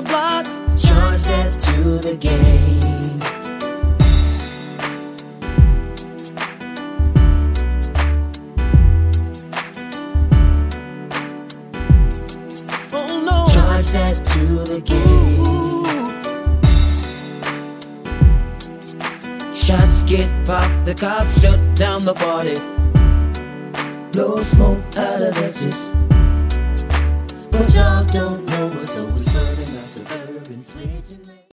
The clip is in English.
the block. Charge that to the game. Oh no. Charge that to the game. Shots get popped, the cops shut down the party. Blow smoke out of the just. But y'all don't know what's always burning. Suburban switching.